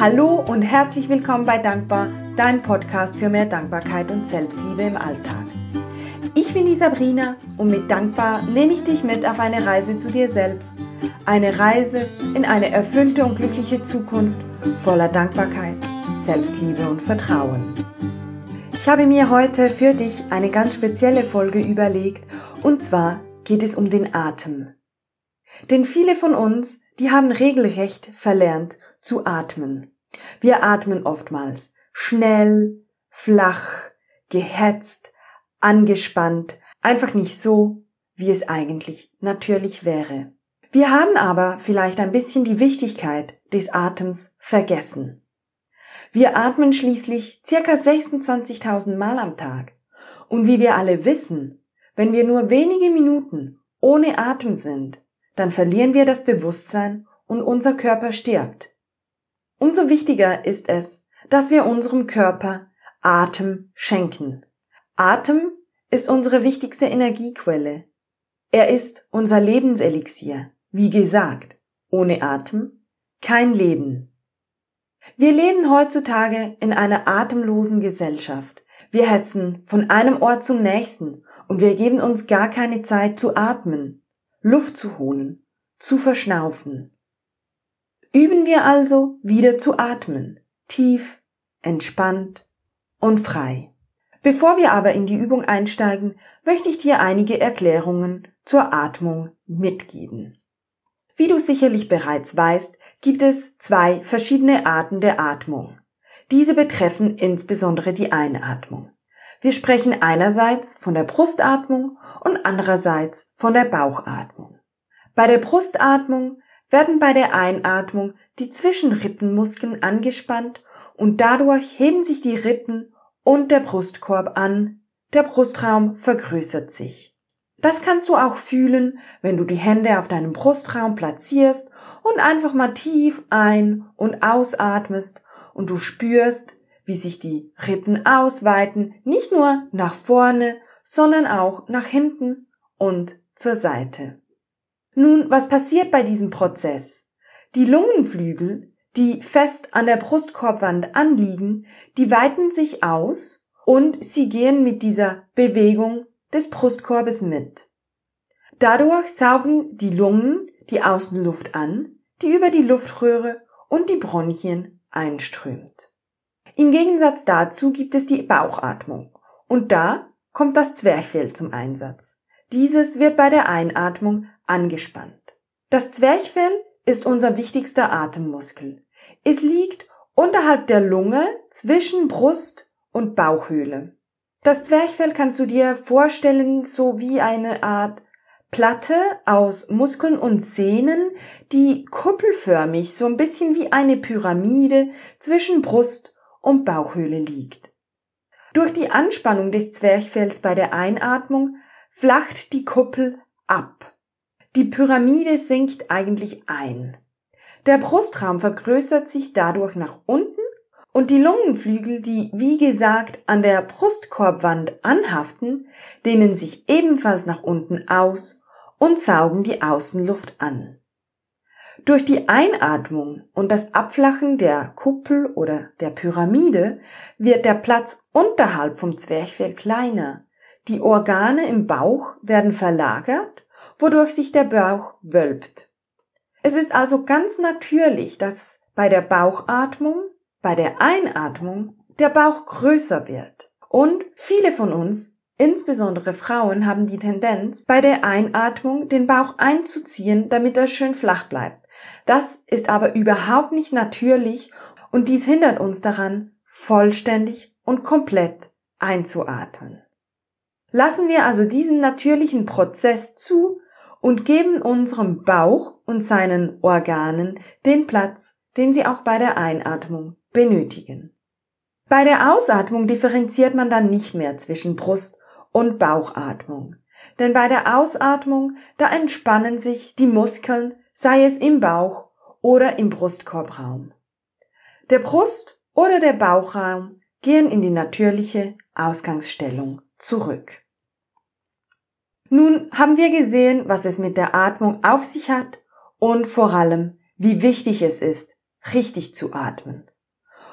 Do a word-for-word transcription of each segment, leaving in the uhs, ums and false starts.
Hallo und herzlich willkommen bei Dankbar, dein Podcast für mehr Dankbarkeit und Selbstliebe im Alltag. Ich bin die Sabrina und mit Dankbar nehme ich dich mit auf eine Reise zu dir selbst. Eine Reise in eine erfüllte und glückliche Zukunft voller Dankbarkeit, Selbstliebe und Vertrauen. Ich habe mir heute für dich eine ganz spezielle Folge überlegt und zwar geht es um den Atem. Denn viele von uns, die haben regelrecht verlernt zu atmen. Wir atmen oftmals schnell, flach, gehetzt, angespannt, einfach nicht so, wie es eigentlich natürlich wäre. Wir haben aber vielleicht ein bisschen die Wichtigkeit des Atems vergessen. Wir atmen schließlich ca. sechsundzwanzigtausend Mal am Tag. Und wie wir alle wissen, wenn wir nur wenige Minuten ohne Atem sind, dann verlieren wir das Bewusstsein und unser Körper stirbt. Umso wichtiger ist es, dass wir unserem Körper Atem schenken. Atem ist unsere wichtigste Energiequelle. Er ist unser Lebenselixier. Wie gesagt, ohne Atem kein Leben. Wir leben heutzutage in einer atemlosen Gesellschaft. Wir hetzen von einem Ort zum nächsten und wir geben uns gar keine Zeit zu atmen, Luft zu holen, zu verschnaufen. Üben wir also wieder zu atmen, tief, entspannt und frei. Bevor wir aber in die Übung einsteigen, möchte ich dir einige Erklärungen zur Atmung mitgeben. Wie du sicherlich bereits weißt, gibt es zwei verschiedene Arten der Atmung. Diese betreffen insbesondere die Einatmung. Wir sprechen einerseits von der Brustatmung und andererseits von der Bauchatmung. Bei der Brustatmung werden bei der Einatmung die Zwischenrippenmuskeln angespannt und dadurch heben sich die Rippen und der Brustkorb an, der Brustraum vergrößert sich. Das kannst du auch fühlen, wenn du die Hände auf deinem Brustraum platzierst und einfach mal tief ein- und ausatmest und du spürst, wie sich die Rippen ausweiten, nicht nur nach vorne, sondern auch nach hinten und zur Seite. Nun, was passiert bei diesem Prozess? Die Lungenflügel, die fest an der Brustkorbwand anliegen, die weiten sich aus und sie gehen mit dieser Bewegung des Brustkorbes mit. Dadurch saugen die Lungen die Außenluft an, die über die Luftröhre und die Bronchien einströmt. Im Gegensatz dazu gibt es die Bauchatmung und da kommt das Zwerchfell zum Einsatz. Dieses wird bei der Einatmung angespannt. Das Zwerchfell ist unser wichtigster Atemmuskel. Es liegt unterhalb der Lunge zwischen Brust und Bauchhöhle. Das Zwerchfell kannst du dir vorstellen, so wie eine Art Platte aus Muskeln und Sehnen, die kuppelförmig, so ein bisschen wie eine Pyramide zwischen Brust und Bauchhöhle liegt. Durch die Anspannung des Zwerchfells bei der Einatmung flacht die Kuppel ab. Die Pyramide sinkt eigentlich ein. Der Brustraum vergrößert sich dadurch nach unten und die Lungenflügel, die wie gesagt an der Brustkorbwand anhaften, dehnen sich ebenfalls nach unten aus und saugen die Außenluft an. Durch die Einatmung und das Abflachen der Kuppel oder der Pyramide wird der Platz unterhalb vom Zwerchfell kleiner. Die Organe im Bauch werden verlagert, wodurch sich der Bauch wölbt. Es ist also ganz natürlich, dass bei der Bauchatmung, bei der Einatmung, der Bauch größer wird. Und viele von uns, insbesondere Frauen, haben die Tendenz, bei der Einatmung den Bauch einzuziehen, damit er schön flach bleibt. Das ist aber überhaupt nicht natürlich und dies hindert uns daran, vollständig und komplett einzuatmen. Lassen wir also diesen natürlichen Prozess zu und geben unserem Bauch und seinen Organen den Platz, den sie auch bei der Einatmung benötigen. Bei der Ausatmung differenziert man dann nicht mehr zwischen Brust- und Bauchatmung. Denn bei der Ausatmung, da entspannen sich die Muskeln, sei es im Bauch oder im Brustkorbraum. Der Brust- oder der Bauchraum gehen in die natürliche Ausgangsstellung zurück. Nun haben wir gesehen, was es mit der Atmung auf sich hat und vor allem, wie wichtig es ist, richtig zu atmen.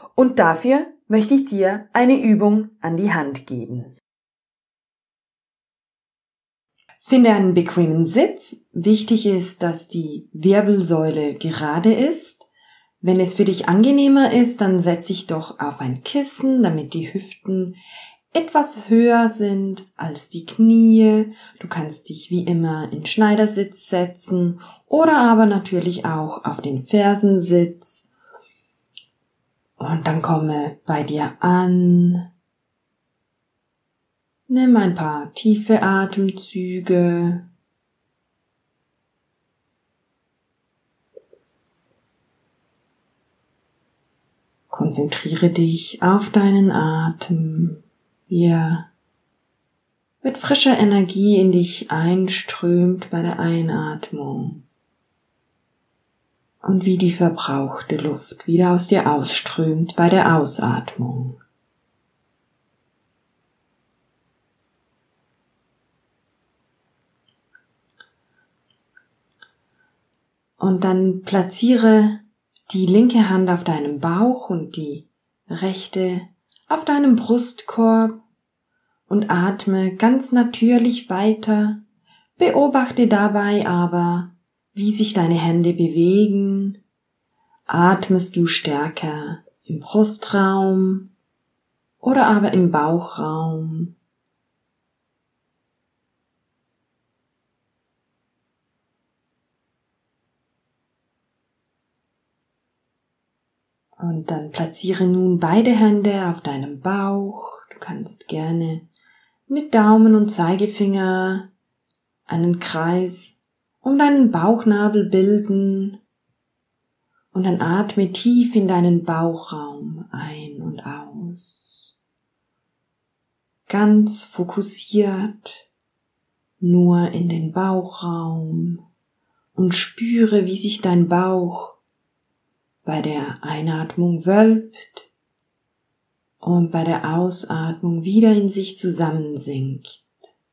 Und dafür möchte ich dir eine Übung an die Hand geben. Finde einen bequemen Sitz. Wichtig ist, dass die Wirbelsäule gerade ist. Wenn es für dich angenehmer ist, dann setz dich doch auf ein Kissen, damit die Hüften etwas höher sind als die Knie. Du kannst dich wie immer in Schneidersitz setzen oder aber natürlich auch auf den Fersensitz. Und dann komme bei dir an. Nimm ein paar tiefe Atemzüge. Konzentriere dich auf deinen Atem, wie er mit frischer Energie in dich einströmt bei der Einatmung und wie die verbrauchte Luft wieder aus dir ausströmt bei der Ausatmung. Und dann platziere die linke Hand auf deinem Bauch und die rechte auf deinem Brustkorb und atme ganz natürlich weiter. Beobachte dabei aber, wie sich deine Hände bewegen. Atmest du stärker im Brustraum oder aber im Bauchraum? Und dann platziere nun beide Hände auf deinem Bauch. Du kannst gerne mit Daumen und Zeigefinger einen Kreis um deinen Bauchnabel bilden. Und dann atme tief in deinen Bauchraum ein und aus. Ganz fokussiert nur in den Bauchraum und spüre, wie sich dein Bauch bei der Einatmung wölbt und bei der Ausatmung wieder in sich zusammensinkt.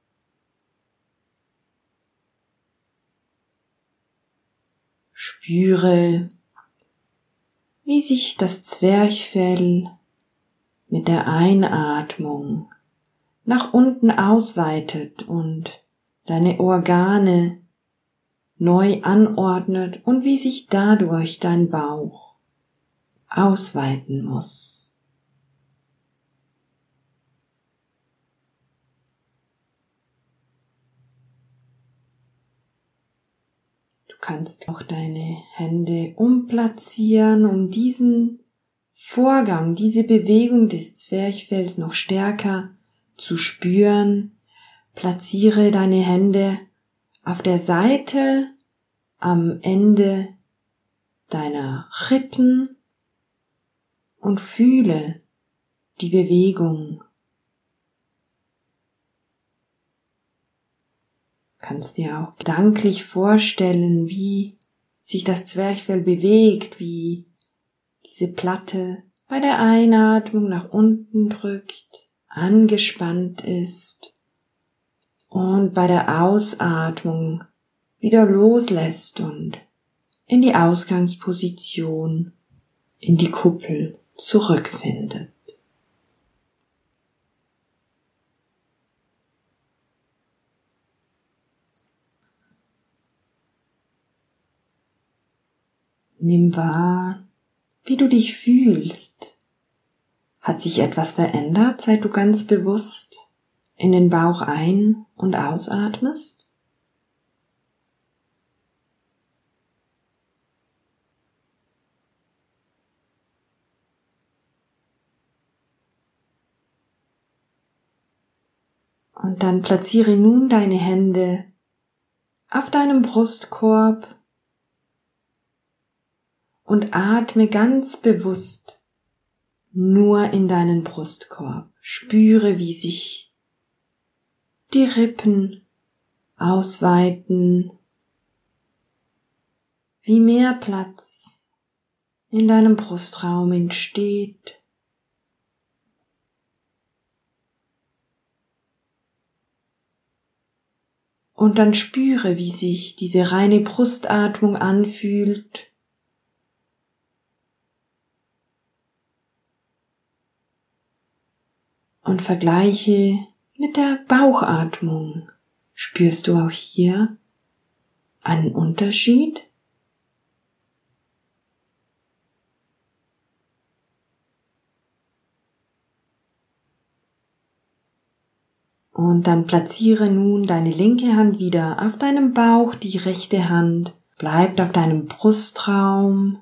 Spüre, wie sich das Zwerchfell mit der Einatmung nach unten ausweitet und deine Organe neu anordnet und wie sich dadurch dein Bauch ausweiten muss. Du kannst auch deine Hände umplatzieren, um diesen Vorgang, diese Bewegung des Zwerchfells noch stärker zu spüren. Platziere deine Hände auf der Seite am Ende deiner Rippen und fühle die Bewegung. Du kannst dir auch gedanklich vorstellen, wie sich das Zwerchfell bewegt, wie diese Platte bei der Einatmung nach unten drückt, angespannt ist und bei der Ausatmung wieder loslässt und in die Ausgangsposition, in die Kuppel zurückfindet. Nimm wahr, wie du dich fühlst. Hat sich etwas verändert, seit du ganz bewusst in den Bauch ein- und ausatmest? Und dann platziere nun deine Hände auf deinem Brustkorb und atme ganz bewusst nur in deinen Brustkorb. Spüre, wie sich die Rippen ausweiten, wie mehr Platz in deinem Brustraum entsteht. Und dann spüre, wie sich diese reine Brustatmung anfühlt. und vergleiche mit der Bauchatmung. Spürst du auch hier einen Unterschied? Und dann platziere nun deine linke Hand wieder auf deinem Bauch, die rechte Hand bleibt auf deinem Brustraum.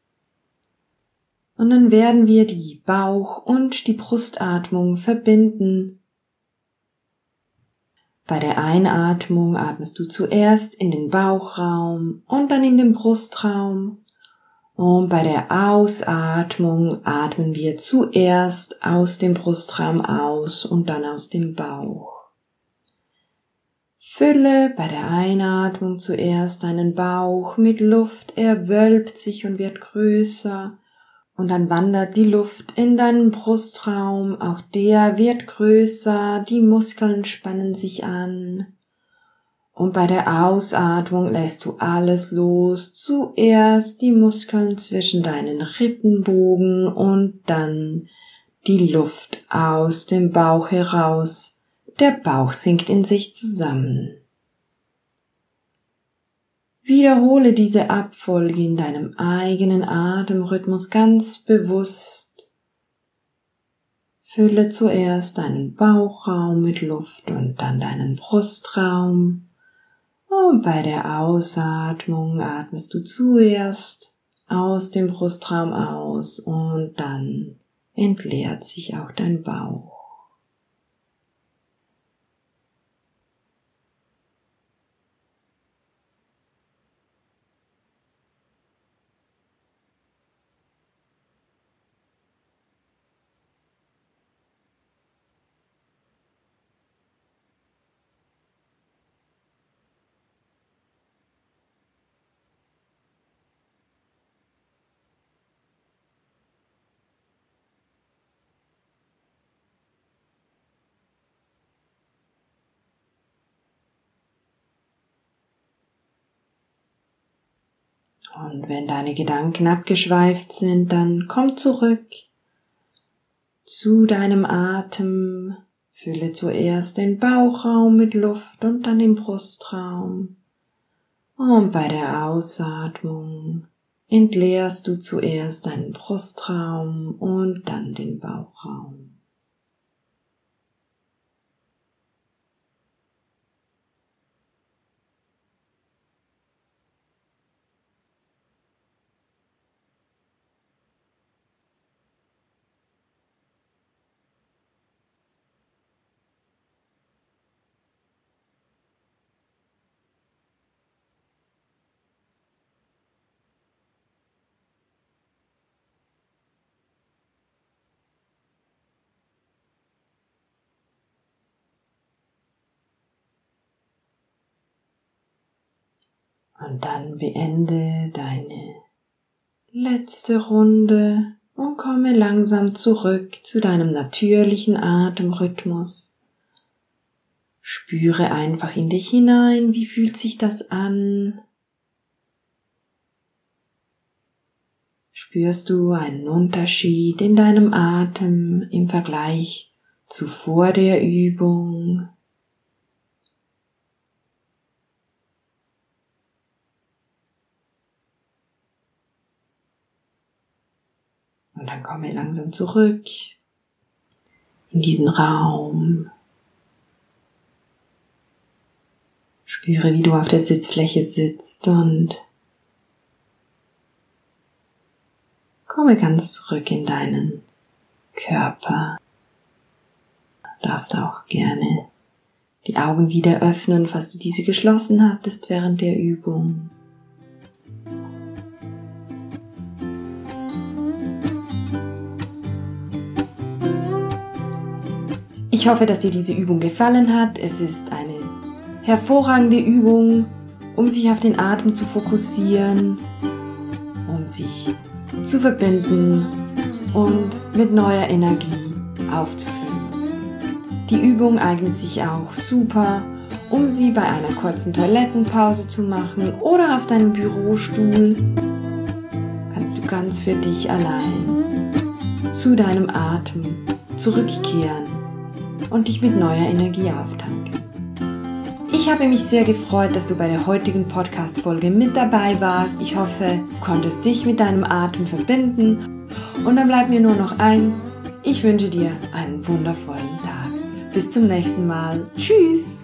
Und dann werden wir die Bauch- und die Brustatmung verbinden. Bei der Einatmung atmest du zuerst in den Bauchraum und dann in den Brustraum. Und bei der Ausatmung atmen wir zuerst aus dem Brustraum aus und dann aus dem Bauch. Fülle bei der Einatmung zuerst deinen Bauch mit Luft, er wölbt sich und wird größer. Und dann wandert die Luft in deinen Brustraum, auch der wird größer, die Muskeln spannen sich an. Und bei der Ausatmung lässt du alles los, zuerst die Muskeln zwischen deinen Rippenbogen und dann die Luft aus dem Bauch heraus. Der Bauch sinkt in sich zusammen. Wiederhole diese Abfolge in deinem eigenen Atemrhythmus ganz bewusst. Fülle zuerst deinen Bauchraum mit Luft und dann deinen Brustraum. Und bei der Ausatmung atmest du zuerst aus dem Brustraum aus und dann entleert sich auch dein Bauch. Und wenn deine Gedanken abgeschweift sind, dann komm zurück zu deinem Atem. Fülle zuerst den Bauchraum mit Luft und dann den Brustraum. Und bei der Ausatmung entleerst du zuerst deinen Brustraum und dann den Bauchraum. Und dann beende deine letzte Runde und komme langsam zurück zu deinem natürlichen Atemrhythmus. Spüre einfach in dich hinein, wie fühlt sich das an? Spürst du einen Unterschied in deinem Atem im Vergleich zu vor der Übung? Und dann komme langsam zurück in diesen Raum. Spüre, wie du auf der Sitzfläche sitzt und komme ganz zurück in deinen Körper. Du darfst auch gerne die Augen wieder öffnen, falls du diese geschlossen hattest während der Übung. Ich hoffe, dass dir diese Übung gefallen hat. Es ist eine hervorragende Übung, um sich auf den Atem zu fokussieren, um sich zu verbinden und mit neuer Energie aufzufüllen. Die Übung eignet sich auch super, um sie bei einer kurzen Toilettenpause zu machen oder auf deinem Bürostuhl. Kannst du ganz für dich allein zu deinem Atem zurückkehren und dich mit neuer Energie auftanken. Ich habe mich sehr gefreut, dass du bei der heutigen Podcast-Folge mit dabei warst. Ich hoffe, du konntest dich mit deinem Atem verbinden. Und dann bleibt mir nur noch eins. Ich wünsche dir einen wundervollen Tag. Bis zum nächsten Mal. Tschüss!